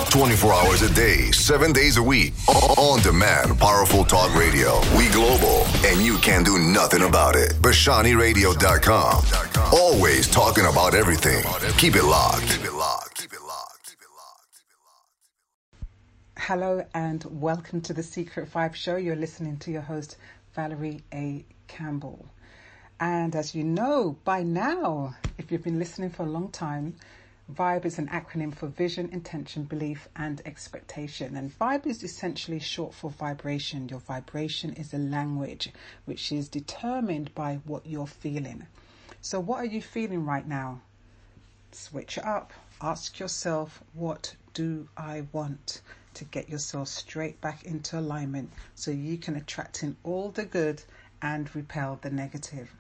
24 hours a day, 7 days a week. On demand, powerful talk radio. We global, and you can do nothing about it. BashaniRadio.com. Always talking about everything. Keep it locked. Keep it locked. Keep it locked. Keep it locked. Keep it locked. Hello and welcome to the Secret 5 show. You're listening to your host, Valerie A. Campbell. And as you know by now, if you've been listening for a long time, VIBE is an acronym for vision, intention, belief, and expectation. And VIBE is essentially short for vibration. Your vibration is a language which is determined by what you're feeling. So what are you feeling right now? Switch it up. Ask yourself, what do I want? To get yourself straight back into alignment so you can attract in all the good and repel the negative.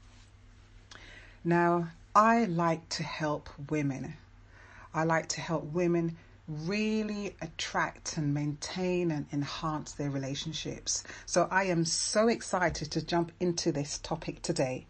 Now, I like to help women. I like to help women really attract and maintain and enhance their relationships. So I am so excited to jump into this topic today.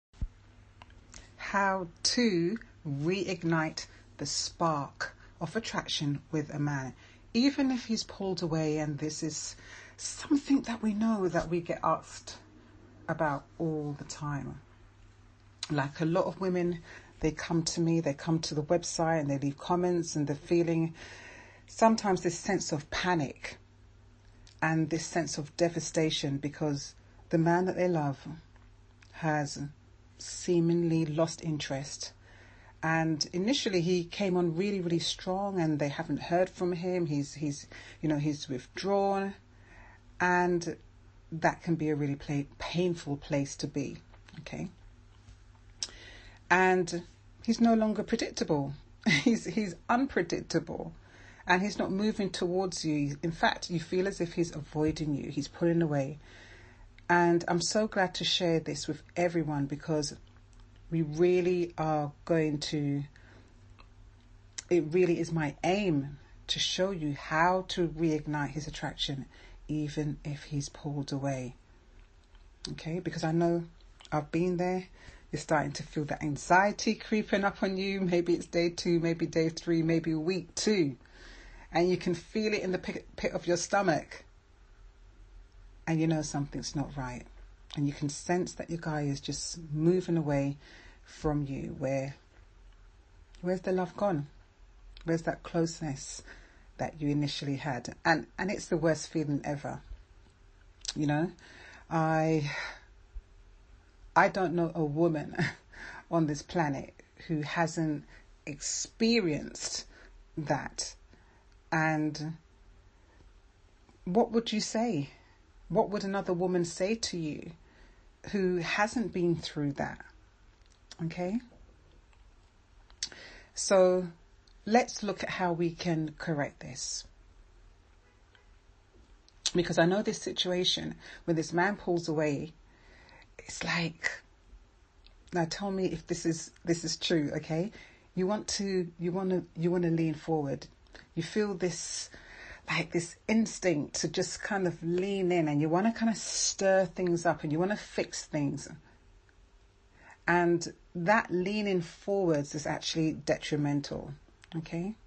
How to reignite the spark of attraction with a man, even if he's pulled away. And this is something that we know that we get asked about all the time. Like a lot of women, they come to me, they come to the website and they leave comments, and they're feeling sometimes this sense of panic and this sense of devastation because the man that they love has seemingly lost interest. And initially he came on really, really strong, and they haven't heard from him. He's withdrawn, and that can be a really painful place to be. Okay. And he's no longer predictable. He's unpredictable, and he's not moving towards you. In fact, you feel as if he's avoiding you. He's pulling away. And I'm so glad to share this with everyone, because we really are going to, it really is my aim to show you how to reignite his attraction, even if he's pulled away. Okay, because I know I've been there. You're starting to feel that anxiety creeping up on you. Maybe it's day 2, maybe day 3, maybe week 2. And you can feel it in the pit of your stomach. And you know something's not right. And you can sense that your guy is just moving away from you. Where's the love gone? Where's that closeness that you initially had? And it's the worst feeling ever. You know, I don't know a woman on this planet who hasn't experienced that. And what would you say? What would another woman say to you who hasn't been through that? Okay. So let's look at how we can correct this. Because I know this situation when this man pulls away, it's like, now tell me if this is true, okay? You want to lean forward. You feel this, like this instinct to just kind of lean in, and you want to kind of stir things up, and you want to fix things. And that leaning forwards is actually detrimental, okay?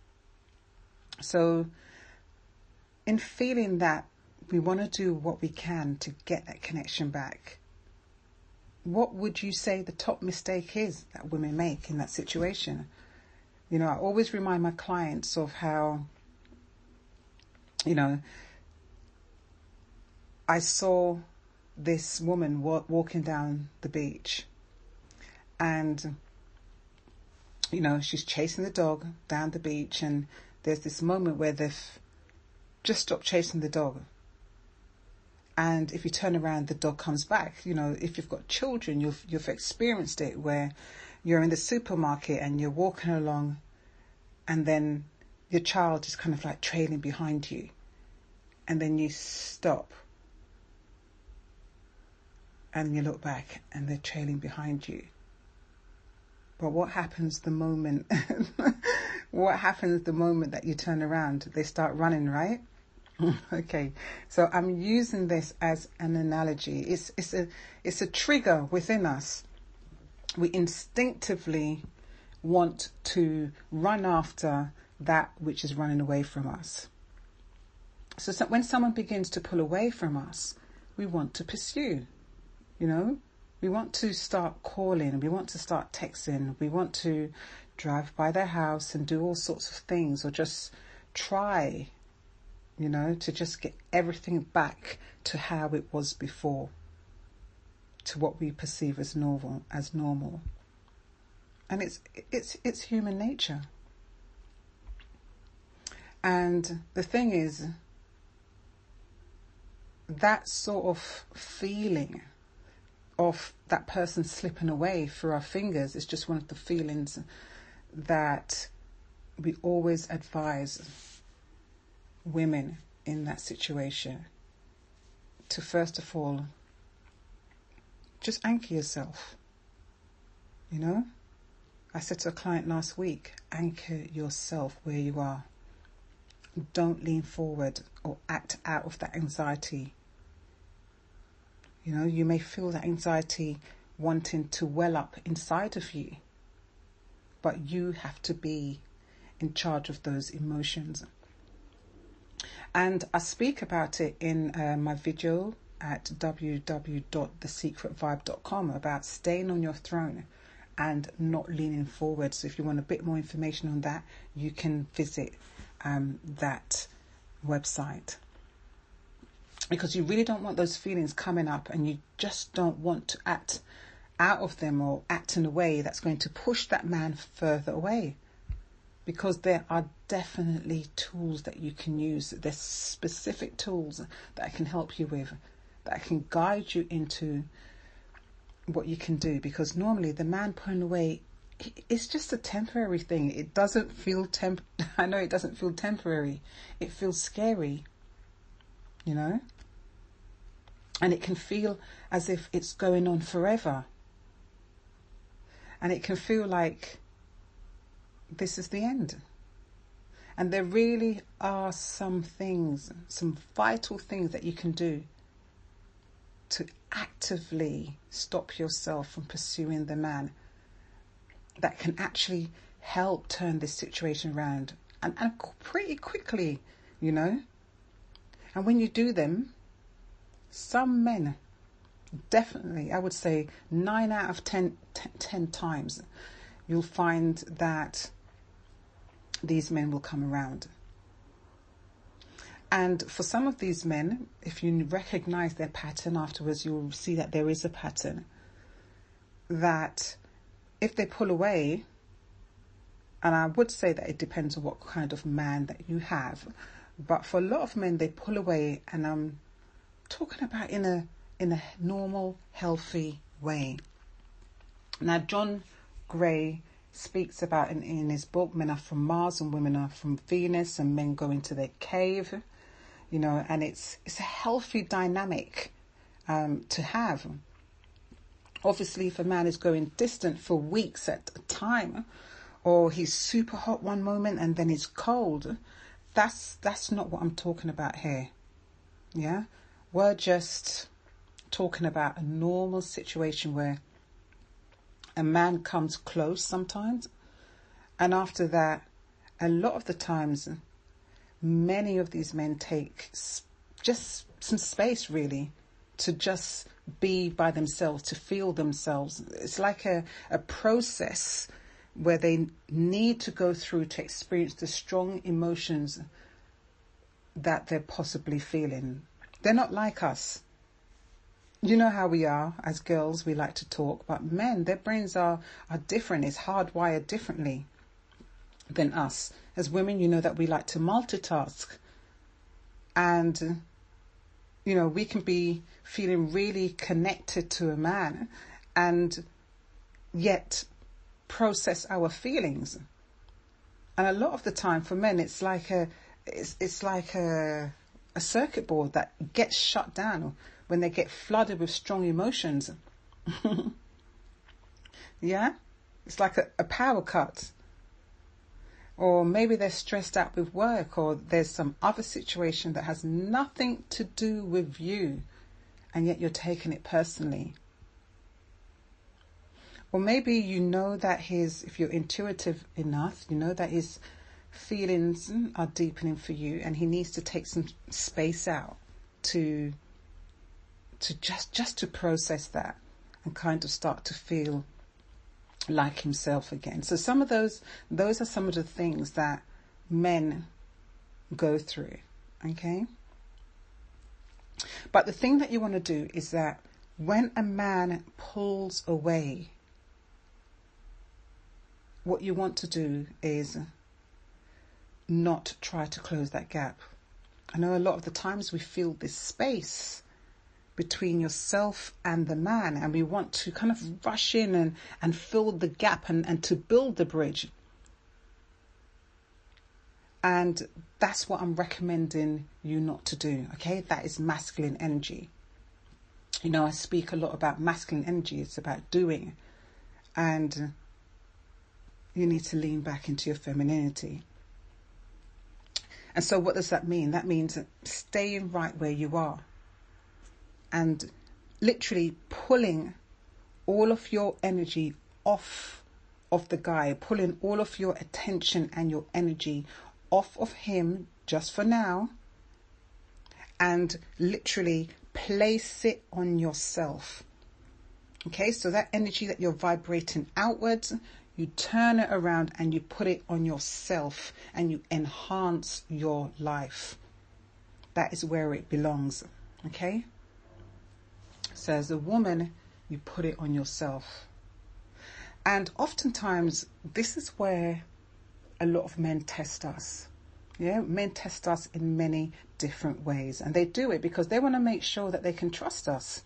So in feeling that we want to do what we can to get that connection back, what would you say the top mistake is that women make in that situation? You know, I always remind my clients of how, you know, I saw this woman walking down the beach, and, you know, she's chasing the dog down the beach, and there's this moment where they've just stopped chasing the dog. And if you turn around, the dog comes back. You know, if you've got children, you've experienced it, where you're in the supermarket and you're walking along, and then your child is kind of like trailing behind you, and then you stop and you look back and they're trailing behind you. But what happens the moment that you turn around? They start running, right? Okay, so I'm using this as an analogy. It's a trigger within us. We instinctively want to run after that which is running away from us. So when someone begins to pull away from us, we want to pursue, you know. We want to start calling, we want to start texting, we want to drive by their house and do all sorts of things, or just try, you know, to just get everything back to how it was before, to what we perceive as normal. And it's human nature. And the thing is, that sort of feeling of that person slipping away through our fingers is just one of the feelings that we always advise women in that situation to, first of all, just anchor yourself. You know, I said to a client last week, anchor yourself where you are. Don't lean forward or act out of that anxiety. You know, you may feel that anxiety wanting to well up inside of you, but you have to be in charge of those emotions. And I speak about it in my video at www.thesecretvibe.com about staying on your throne and not leaning forward. So if you want a bit more information on that, you can visit that website. Because you really don't want those feelings coming up, and you just don't want to act out of them or act in a way that's going to push that man further away. Because there are definitely tools that you can use. There's specific tools that I can help you with, that can guide you into what you can do. Because normally the man pulling away, it's just a temporary thing. It doesn't feel I know it doesn't feel temporary. It feels scary, you know. And it can feel as if it's going on forever. And it can feel like this is the end. And there really are some things, some vital things that you can do to actively stop yourself from pursuing the man, that can actually help turn this situation around, and pretty quickly, you know. And when you do them, some men, definitely, I would say 9 out of 10 times, you'll find that these men will come around. And for some of these men, if you recognize their pattern afterwards, you'll see that there is a pattern. That if they pull away, and I would say that it depends on what kind of man that you have, but for a lot of men, they pull away, and I'm talking about in a normal, healthy way. Now, John Gray speaks about in his book, Men Are From Mars and Women Are From Venus, and men go into their cave, you know, and it's a healthy dynamic to have. Obviously, if a man is going distant for weeks at a time, or he's super hot one moment and then he's cold, that's not what I'm talking about here. Yeah, we're just talking about a normal situation where a man comes close sometimes, and after that, a lot of the times, many of these men take just some space, really, to just be by themselves, to feel themselves. It's like a process where they need to go through to experience the strong emotions that they're possibly feeling. They're not like us. You know how we are as girls, we like to talk, but men, their brains are different. It's hardwired differently than us. As women, you know that we like to multitask. And, you know, we can be feeling really connected to a man and yet process our feelings. And a lot of the time for men, it's like a circuit board that gets shut down when they get flooded with strong emotions. Yeah? It's like a power cut. Or maybe they're stressed out with work, or there's some other situation that has nothing to do with you, and yet you're taking it personally. Or maybe you know that if you're intuitive enough, you know that he's feelings are deepening for you, and he needs to take some space out to just to process that and kind of start to feel like himself again. So some of those are some of the things that men go through, okay? But the thing that you want to do is that when a man pulls away, what you want to do is not try to close that gap. I know a lot of the times we feel this space between yourself and the man, and we want to kind of rush in and fill the gap and to build the bridge. And that's what I'm recommending you not to do, okay? That is masculine energy. You know, I speak a lot about masculine energy. It's about doing. And you need to lean back into your femininity. And so what does that mean? That means staying right where you are and literally pulling all of your energy off of the guy, pulling all of your attention and your energy off of him just for now, and literally place it on yourself. Okay, so that energy that you're vibrating outwards, you turn it around and you put it on yourself and you enhance your life. That is where it belongs. Okay? So as a woman, you put it on yourself. And oftentimes, this is where a lot of men test us. Yeah, men test us in many different ways. And they do it because they want to make sure that they can trust us.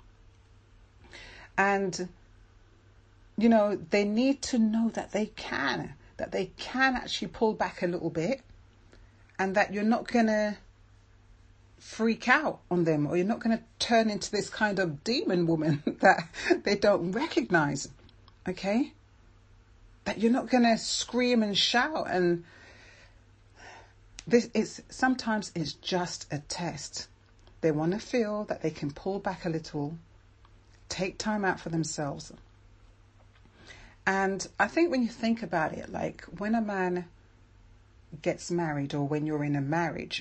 And, you know, they need to know that they can actually pull back a little bit, and that you're not going to freak out on them, or you're not going to turn into this kind of demon woman that they don't recognize. Okay? That you're not going to scream and shout, and sometimes it's just a test. They want to feel that they can pull back a little, take time out for themselves. And I think when you think about it, like when a man gets married, or when you're in a marriage,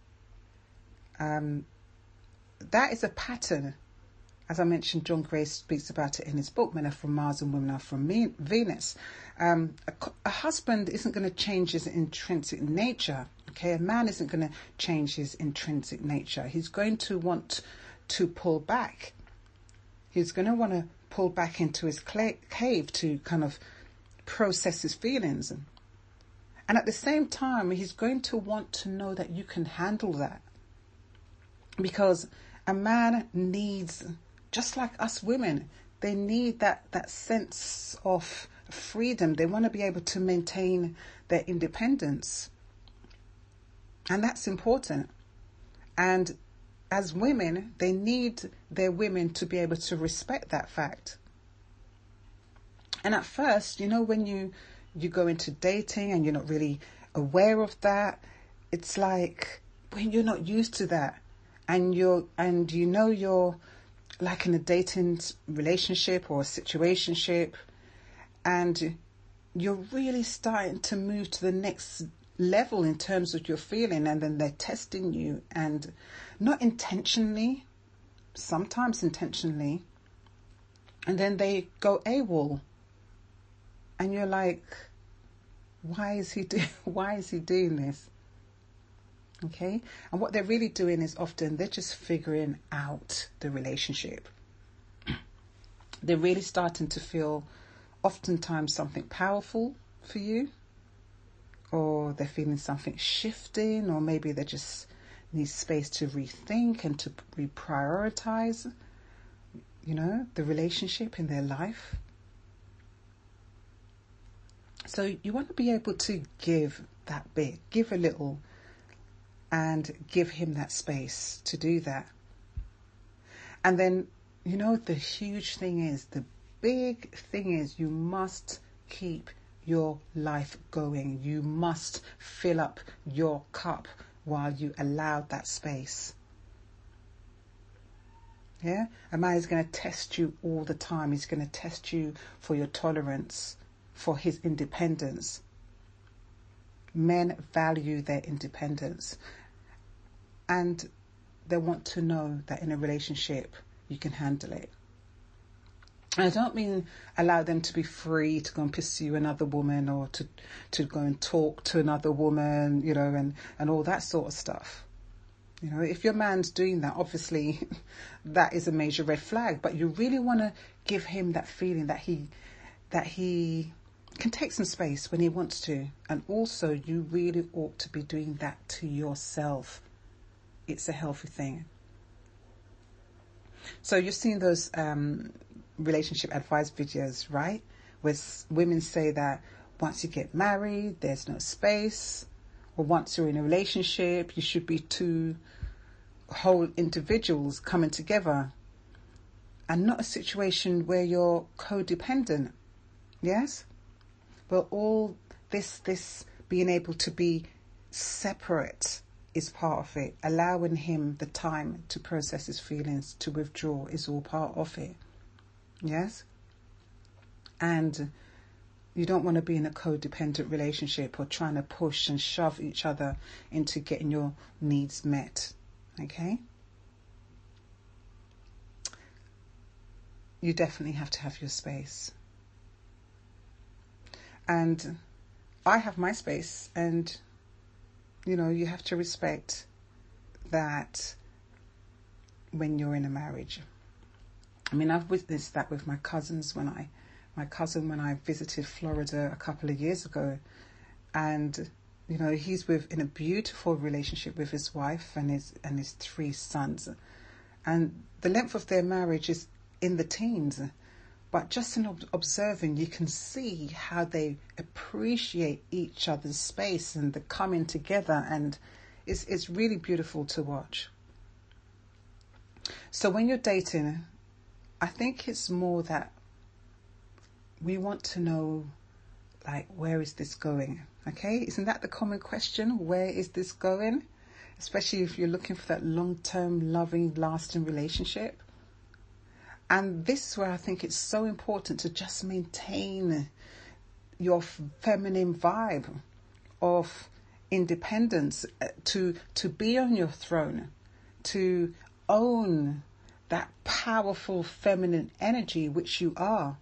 that is a pattern. As I mentioned, John Gray speaks about it in his book, Men Are From Mars and Women Are From Venus. A husband isn't going to change his intrinsic nature. Okay, a man isn't going to change his intrinsic nature. He's going to want to pull back. He's going to want to pull back into his cave to kind of process his feelings. And at the same time, he's going to want to know that you can handle that. Because a man needs, just like us women, they need that sense of freedom. They want to be able to maintain their independence. And that's important. And as women, they need their women to be able to respect that fact. And at first, you know, when you go into dating and you're not really aware of that, it's like when you're not used to that, and you're like in a dating relationship or a situationship, and you're really starting to move to the next level in terms of your feeling, and then they're testing you, and not intentionally, sometimes intentionally, and then they go AWOL, and you're like, why is he doing this? Okay, and what they're really doing is often they're just figuring out the relationship. They're really starting to feel oftentimes something powerful for you, or they're feeling something shifting, or maybe they just need space to rethink and to reprioritize, you know, the relationship in their life. So you want to be able to give that bit, give a little, and give him that space to do that. And then, you know, the big thing is you must keep your life going. You must fill up your cup while you allow that space. Yeah? A man is going to test you all the time. He's going to test you for your tolerance, for his independence. Men value their independence, and they want to know that in a relationship you can handle it. And I don't mean allow them to be free to go and pursue another woman, or to go and talk to another woman, and all that sort of stuff. If your man's doing that, obviously that is a major red flag. But you really want to give him that feeling that he can take some space when he wants to. And also, you really ought to be doing that to yourself. It's a healthy thing. So you've seen those relationship advice videos, right? Where women say that once you get married, there's no space. Or once you're in a relationship, you should be two whole individuals coming together, and not a situation where you're codependent. Yes? Well, all this being able to be separate is part of it. Allowing him the time to process his feelings, to withdraw, is all part of it. Yes? And you don't want to be in a codependent relationship or trying to push and shove each other into getting your needs met. Okay? You definitely have to have your space. And I have my space, and you have to respect that when you're in a marriage. I mean, I've witnessed that with my cousins when I visited Florida a couple of years ago, and he's in a beautiful relationship with his wife and his 3 sons, and the length of their marriage is in the teens. But just in observing, you can see how they appreciate each other's space and the coming together, and it's really beautiful to watch. So when you're dating, I think it's more that we want to know, like, where is this going? Okay, isn't that the common question? Where is this going? Especially if you're looking for that long-term, loving, lasting relationship. And this is where I think it's so important to just maintain your feminine vibe of independence, to be on your throne, to own that powerful feminine energy which you are.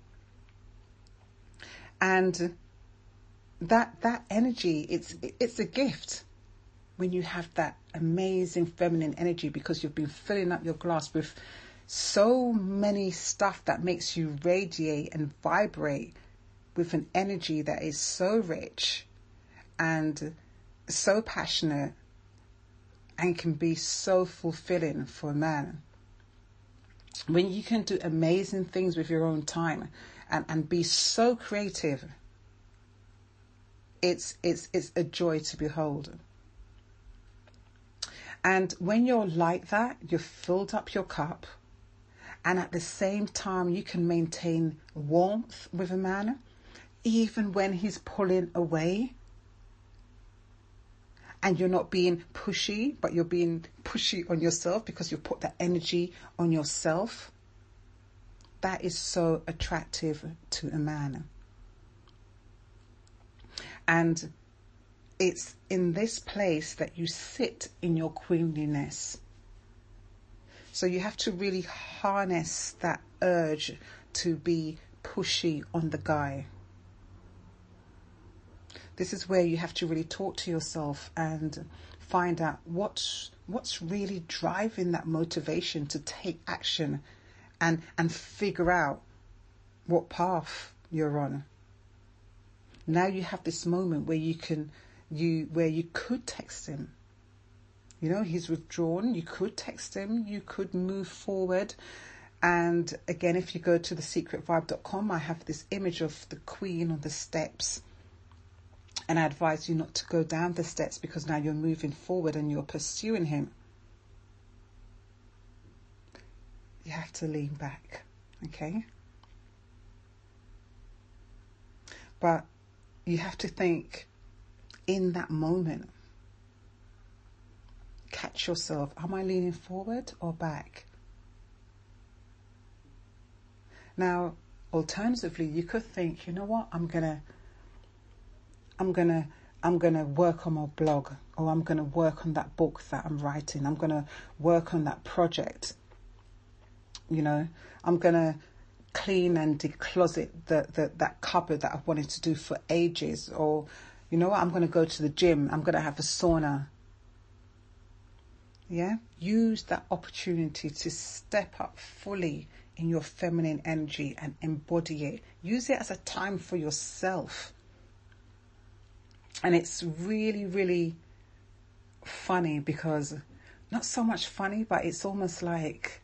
And that energy, it's a gift when you have that amazing feminine energy, because you've been filling up your glass with so many stuff that makes you radiate and vibrate with an energy that is so rich and so passionate and can be so fulfilling for a man. When you can do amazing things with your own time and be so creative, it's a joy to behold. And when you're like that, you've filled up your cup, and at the same time you can maintain warmth with a man, even when he's pulling away. And you're not being pushy, but you're being pushy on yourself because you put that energy on yourself. That is so attractive to a man. And it's in this place that you sit in your queenliness. So you have to really harness that urge to be pushy on the guy. This is where you have to really talk to yourself and find out what's really driving that motivation to take action and figure out what path you're on. Now you have this moment where you could text him. He's withdrawn. You could text him. You could move forward. And again, if you go to thesecretvibe.com, I have this image of the Queen on the steps. And I advise you not to go down the steps, because now you're moving forward and you're pursuing him. You have to lean back, okay? But you have to think in that moment. Catch yourself. Am I leaning forward or back? Now, alternatively, you could think, you know what? I'm gonna I'm going to work on my blog, or I'm going to work on that book that I'm writing. I'm going to work on that project. You know, I'm going to clean and decloset that cupboard that I've wanted to do for ages. Or, you know what, I'm going to go to the gym. I'm going to have a sauna. Yeah, use that opportunity to step up fully in your feminine energy and embody it. Use it as a time for yourself. And it's really, really funny, because not so much funny, but it's almost like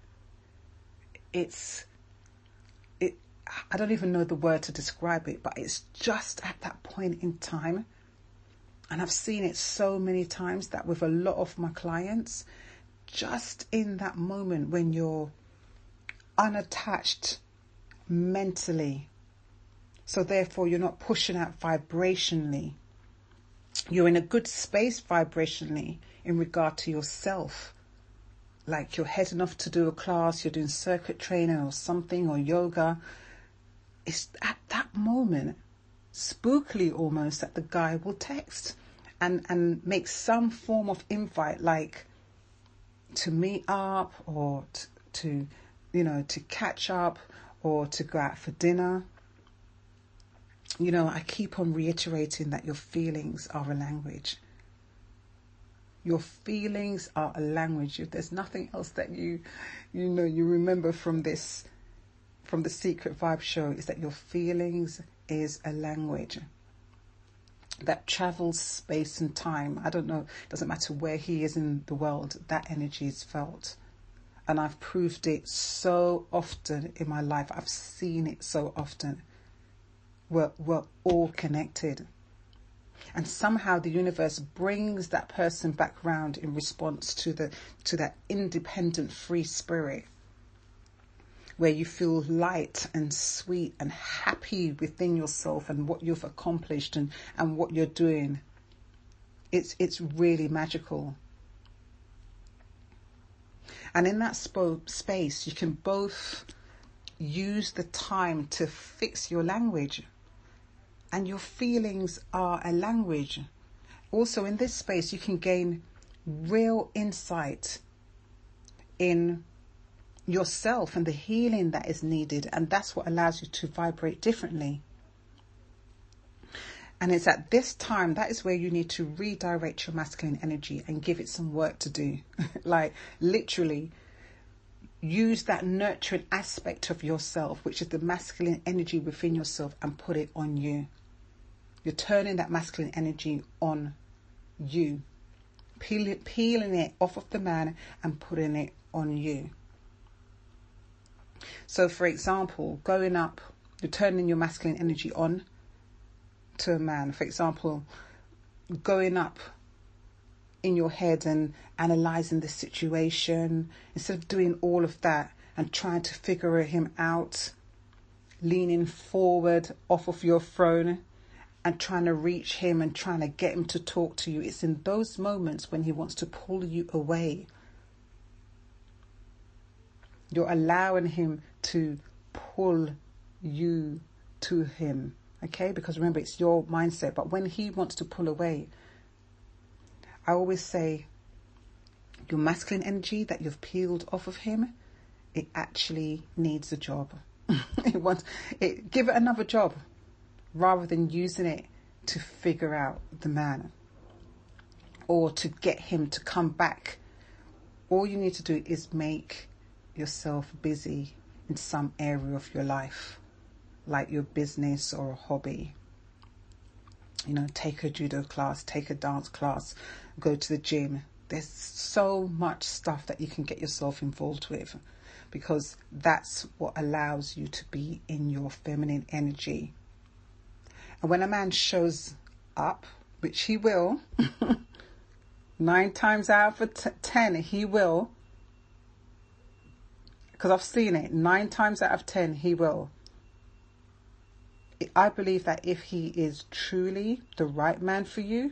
I don't even know the word to describe it, but it's just at that point in time. And I've seen it so many times that with a lot of my clients, just in that moment when you're unattached mentally, so therefore you're not pushing out vibrationally, you're in a good space vibrationally in regard to yourself. Like you're heading off to do a class, you're doing circuit training or something, or yoga. It's at that moment, spookily almost, that the guy will text and make some form of invite, like to meet up, or to catch up, or to go out for dinner. You know, I keep on reiterating that your feelings are a language. Your feelings are a language. If there's nothing else that you remember from the Secret Vibe show, is that your feelings is a language that travels space and time. I don't know, it doesn't matter where he is in the world, that energy is felt. And I've proved it so often in my life. I've seen it so often. We're all connected. And somehow the universe brings that person back round in response to that independent, free spirit, where you feel light and sweet and happy within yourself and what you've accomplished and what you're doing. It's really magical. And in that space, you can both use the time to fix your language. And your feelings are a language. Also, in this space, you can gain real insight in yourself and the healing that is needed. And that's what allows you to vibrate differently. And it's at this time, that is where you need to redirect your masculine energy and give it some work to do. Like literally use that nurturing aspect of yourself, which is the masculine energy within yourself, and put it on you. You're turning that masculine energy on you, peeling it off of the man and putting it on you. So for example, going up, you're turning your masculine energy on to a man. For example, going up in your head and analysing the situation, instead of doing all of that and trying to figure him out, leaning forward off of your throne and trying to reach him and trying to get him to talk to you. It's in those moments when he wants to pull you away. You're allowing him to pull you to him, okay? Because remember, it's your mindset. But when he wants to pull away, I always say your masculine energy that you've peeled off of him, it actually needs a job. Give it another job, rather than using it to figure out the man or to get him to come back. All you need to do is make yourself busy in some area of your life, like your business or a hobby. You know, take a judo class, take a dance class, go to the gym. There's so much stuff that you can get yourself involved with, because that's what allows you to be in your feminine energy. And when a man shows up, which he will, 9 times out of 10, he will, because I've seen it, 9 times out of 10, he will. I believe that if he is truly the right man for you,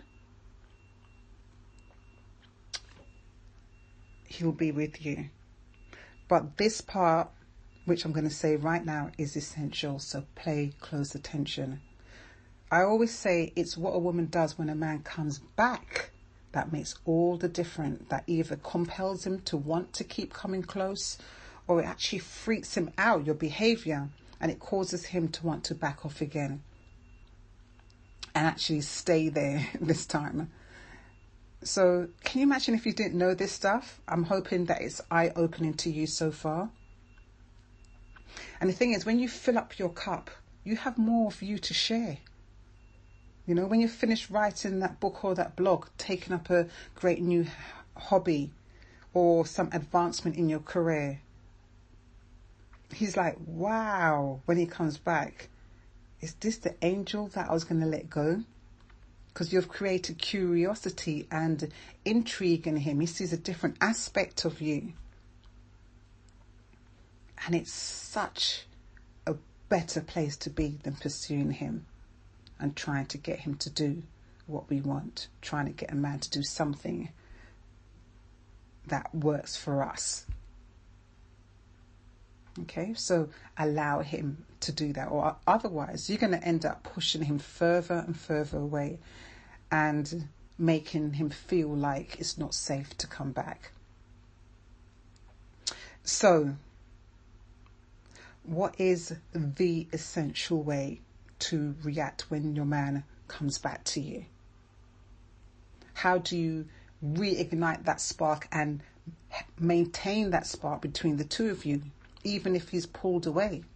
he'll be with you. But this part, which I'm going to say right now, is essential, so pay close attention. I always say it's what a woman does when a man comes back that makes all the difference. That either compels him to want to keep coming close, or it actually freaks him out, your behavior, and it causes him to want to back off again and actually stay there this time. So can you imagine if you didn't know this stuff? I'm hoping that it's eye-opening to you so far. And the thing is, when you fill up your cup, you have more of you to share. You know, when you finish writing that book or that blog, taking up a great new hobby or some advancement in your career, he's like, wow, when he comes back, is this the angel that I was going to let go? Because you've created curiosity and intrigue in him. He sees a different aspect of you. And it's such a better place to be than pursuing him and trying to get him to do what we want, trying to get a man to do something that works for us. Okay, so allow him to do that, or otherwise you're going to end up pushing him further and further away and making him feel like it's not safe to come back. So, what is the essential way to react when your man comes back to you? How do you reignite that spark and maintain that spark between the two of you, even if he's pulled away?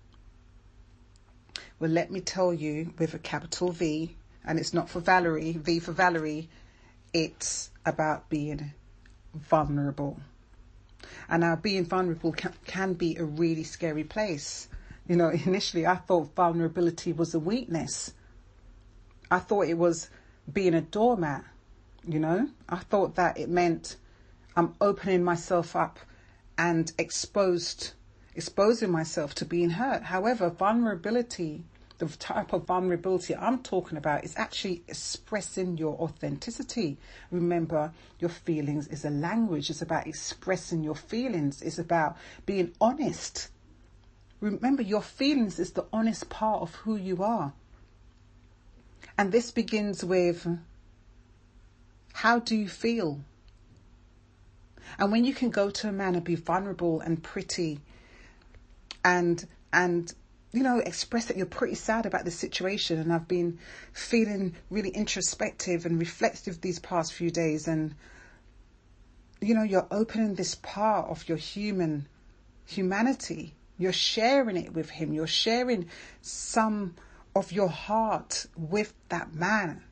Well, let me tell you, with a capital V, and it's not for Valerie, V for Valerie, it's about being vulnerable. And now being vulnerable can be a really scary place. You know, initially I thought vulnerability was a weakness. I thought it was being a doormat, you know. I thought that it meant I'm opening myself up and exposing myself to being hurt. However, vulnerability, the type of vulnerability I'm talking about, is actually expressing your authenticity. Remember, your feelings is a language. It's about expressing your feelings. It's about being honest. Remember, your feelings is the honest part of who you are. And this begins with, how do you feel? And when you can go to a man and be vulnerable and pretty and you know, express that you're pretty sad about the situation, and I've been feeling really introspective and reflective these past few days, and you know, you're opening this part of your humanity. You're sharing it with him. You're sharing some of your heart with that man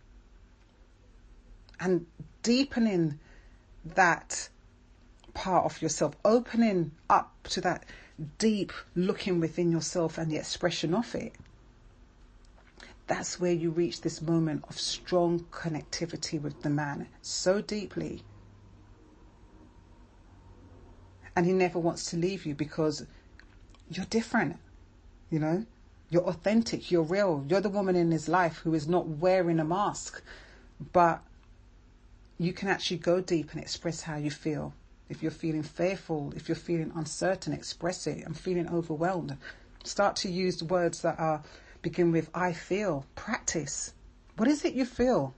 and deepening that part of yourself, opening up to that deep looking within yourself and the expression of it. That's where you reach this moment of strong connectivity with the man so deeply. And he never wants to leave you because you're different, you know. You're authentic, you're real. You're the woman in his life who is not wearing a mask, but you can actually go deep and express how you feel. If you're feeling fearful, if you're feeling uncertain, express it. I'm feeling overwhelmed. Start to use words that begin with I feel. Practice. What is it you feel?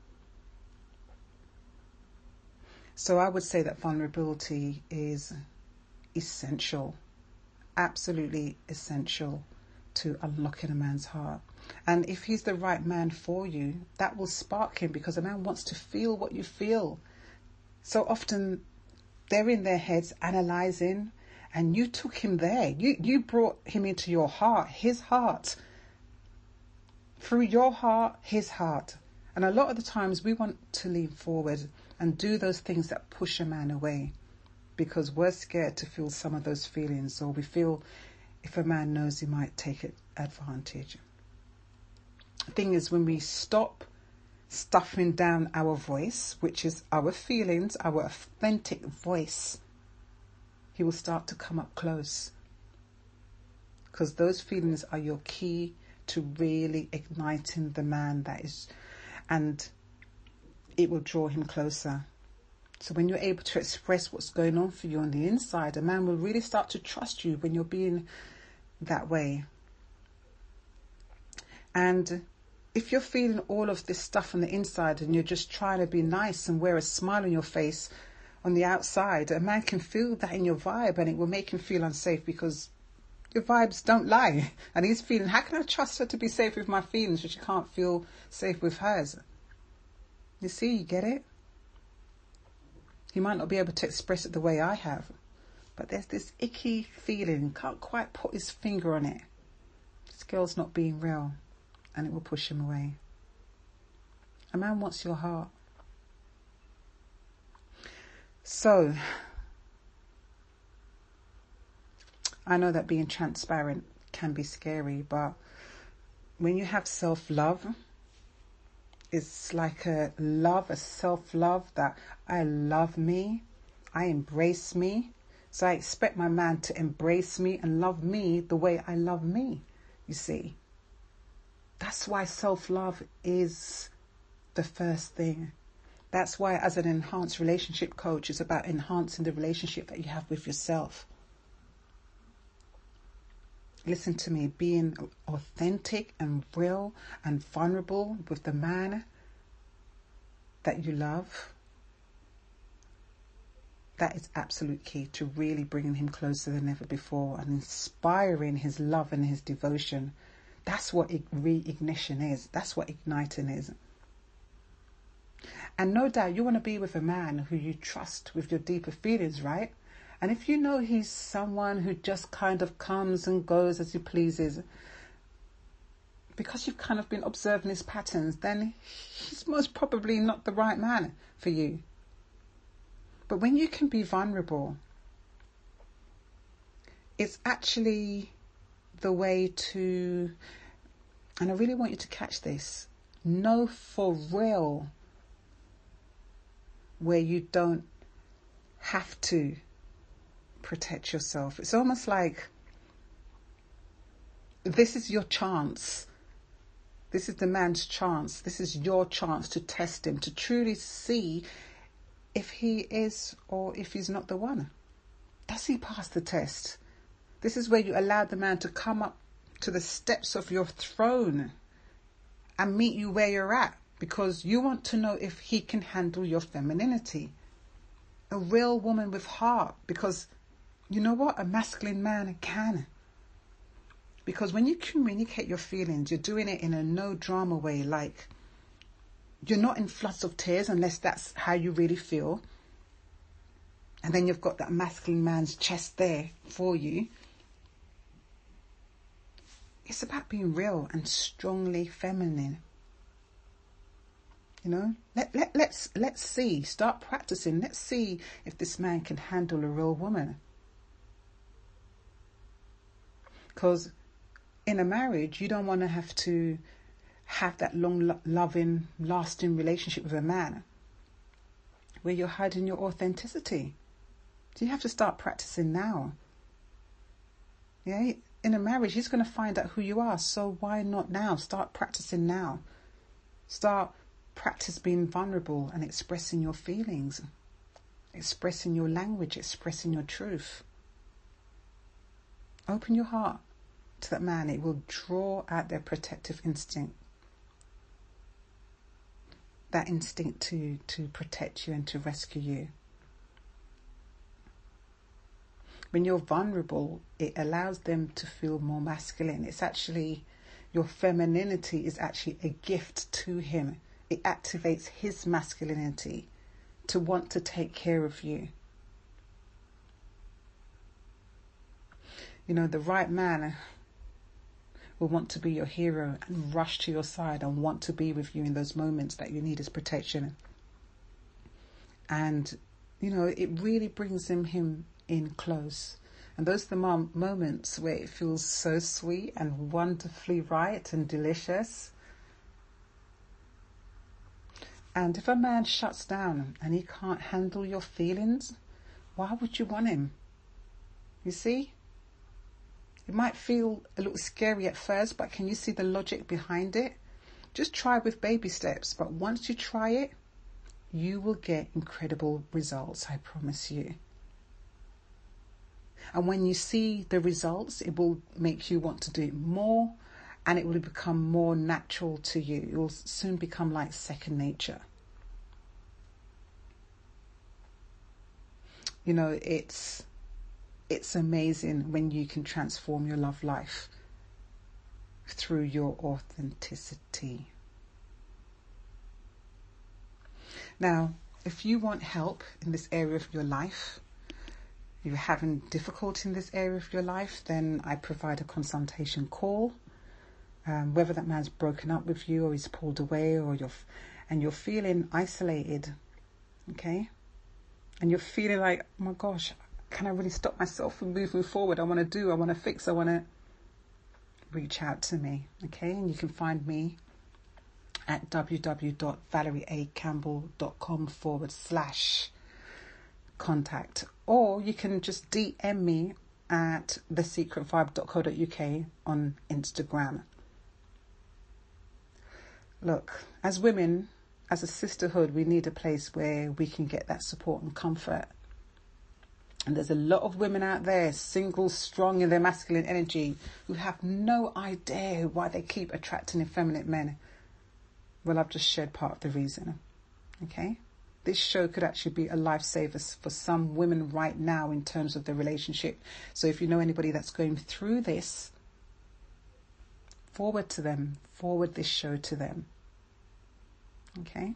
So I would say that vulnerability is essential, absolutely essential to unlocking a man's heart. And if he's the right man for you, that will spark him, because a man wants to feel what you feel. So often they're in their heads analysing, and you took him there. You brought him into your heart, his heart. Through your heart, his heart. And a lot of the times we want to lean forward and do those things that push a man away, because we're scared to feel some of those feelings, or we feel if a man knows, he might take advantage. The thing is, when we stop stuffing down our voice, which is our feelings, our authentic voice, he will start to come up close, because those feelings are your key to really igniting the man that is, and it will draw him closer. So when you're able to express what's going on for you on the inside, a man will really start to trust you when you're being that way. And if you're feeling all of this stuff on the inside and you're just trying to be nice and wear a smile on your face on the outside, a man can feel that in your vibe, and it will make him feel unsafe, because your vibes don't lie. And he's feeling, how can I trust her to be safe with my feelings but she can't feel safe with hers? You see, you get it? He might not be able to express it the way I have, but there's this icky feeling, can't quite put his finger on it. This girl's not being real, and it will push him away. A man wants your heart. So, I know that being transparent can be scary, but when you have self-love, it's like a self-love that I love me, I embrace me. So I expect my man to embrace me and love me the way I love me, you see. That's why self-love is the first thing. That's why, as an enhanced relationship coach, it's about enhancing the relationship that you have with yourself. Listen to me, being authentic and real and vulnerable with the man that you love, that is absolute key to really bringing him closer than ever before and inspiring his love and his devotion. That's what reignition is. That's what igniting is. And no doubt you want to be with a man who you trust with your deeper feelings, right? And if you know he's someone who just kind of comes and goes as he pleases, because you've kind of been observing his patterns, then he's most probably not the right man for you. But when you can be vulnerable, it's actually the way to, and I really want you to catch this, know for real where you don't have to protect yourself. It's almost like this is your chance. This is the man's chance. This is your chance to test him, to truly see if he is or if he's not the one. Does he pass the test? This is where you allow the man to come up to the steps of your throne and meet you where you're at, because you want to know if he can handle your femininity. A real woman with heart, because you know what? A masculine man can. Because when you communicate your feelings, you're doing it in a no drama way, like you're not in floods of tears unless that's how you really feel. And then you've got that masculine man's chest there for you. It's about being real and strongly feminine. You know, let's see, start practicing. Let's see if this man can handle a real woman. Because in a marriage, you don't want to have that long, loving, lasting relationship with a man where you're hiding your authenticity. So you have to start practicing now. Yeah, in a marriage, he's going to find out who you are. So why not now? Start practicing now. Practice being vulnerable and expressing your feelings, expressing your language, expressing your truth. Open your heart to that man. It will draw out their protective instinct. That instinct to protect you and to rescue you. When you're vulnerable, it allows them to feel more masculine. It's actually, your femininity is actually a gift to him. It activates his masculinity to want to take care of you. You know, the right man will want to be your hero and rush to your side and want to be with you in those moments that you need his protection. And, you know, it really brings him in close. And those are the moments where it feels so sweet and wonderfully right and delicious. And if a man shuts down and he can't handle your feelings, why would you want him? You see? It might feel a little scary at first, but can you see the logic behind it? Just try with baby steps, but once you try it, you will get incredible results, I promise you. And when you see the results, it will make you want to do it more and it will become more natural to you. It will soon become like second nature. You know, it's amazing when you can transform your love life through your authenticity. Now, if you want help in this area of your life, you're having difficulty in this area of your life, then I provide a consultation call. Whether that man's broken up with you or he's pulled away, or you're feeling isolated, okay? And you're feeling like, oh my gosh, can I really stop myself from moving forward? I want to fix, I want to reach out to me, okay? And you can find me at www.valerieacamble.com/contact, or you can just DM me at thesecretvibe.co.uk on Instagram. Look, as women, as a sisterhood, we need a place where we can get that support and comfort. And there's a lot of women out there, single, strong in their masculine energy, who have no idea why they keep attracting effeminate men. Well, I've just shared part of the reason, okay? This show could actually be a lifesaver for some women right now in terms of the relationship. So if you know anybody that's going through this, forward this show to them, okay?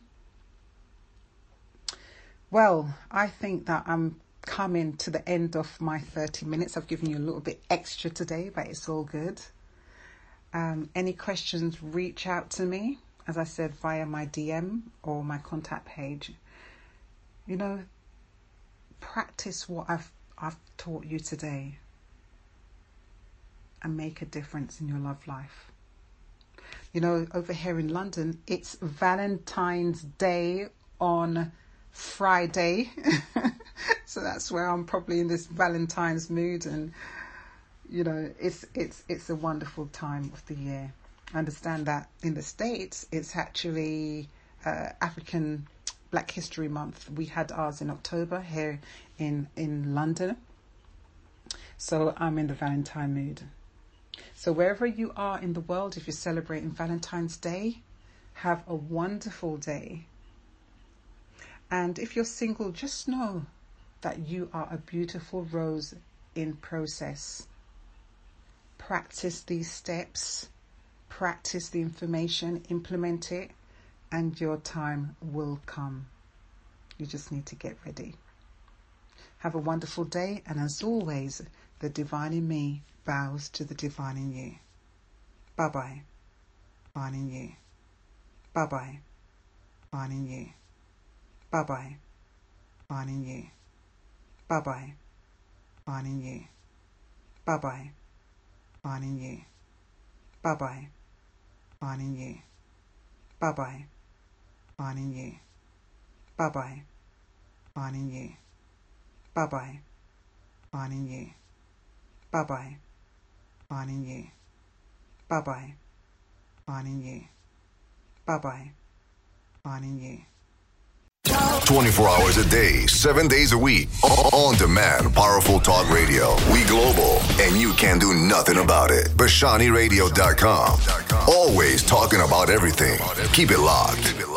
Well, I think that I'm coming to the end of my 30 minutes. I've given you a little bit extra today, but it's all good. Any questions, reach out to me, as I said, via my DM or my contact page. You know, practice what I've taught you today and make a difference in your love life. You know, over here in London, it's Valentine's Day on Friday. So that's where I'm probably in this Valentine's mood, and you know, it's a wonderful time of the year. I understand that in the States it's actually African Black History Month. We had ours in October here in London. So I'm in the Valentine mood. So wherever you are in the world, if you're celebrating Valentine's Day, have a wonderful day. And if you're single, just know that you are a beautiful rose in process. Practice these steps, practice the information, implement it, and your time will come. You just need to get ready. Have a wonderful day, and as always, the divine in me bows to the divine in you. Bye-bye. Divine in you. Bye-bye. Divine in you. Bye-bye. Divine in you. Bye-bye. Divine in you. Bye-bye. Divine in you. Bye-bye. Divine in you. Bye-bye. Divine in you. Bye-bye. Divine in you. Bye-bye. Divine in you. Bye-bye. Divine in you. Bye-bye. Divine in you. Bye-bye. Divine in you. 24 hours a day, 7 days a week. On demand, powerful talk radio. We global, and you can do nothing about it. BashaniRadio.com. Always talking about everything. Keep it locked.